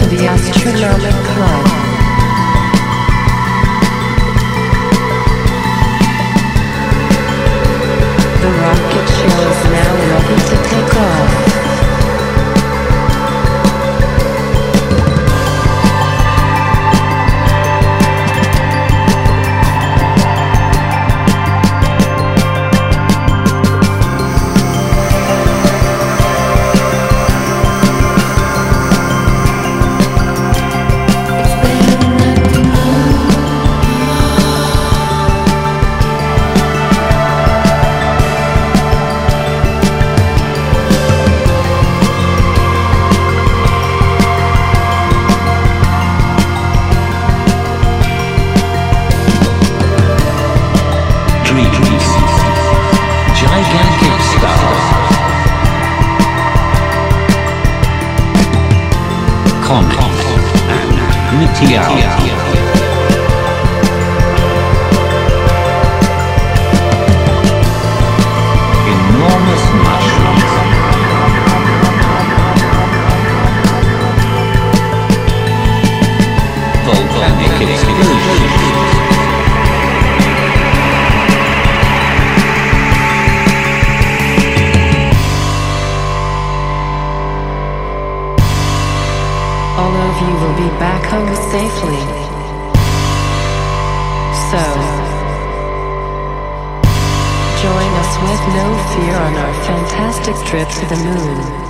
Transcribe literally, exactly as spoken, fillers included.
the Astronomic Club. The rocket shell is now ready to take off. Gigantic stars, comets and meteors, enormous mushrooms, volcanic explosions. All of you will be back home safely. So, join us with no fear on our fantastic trip to the moon.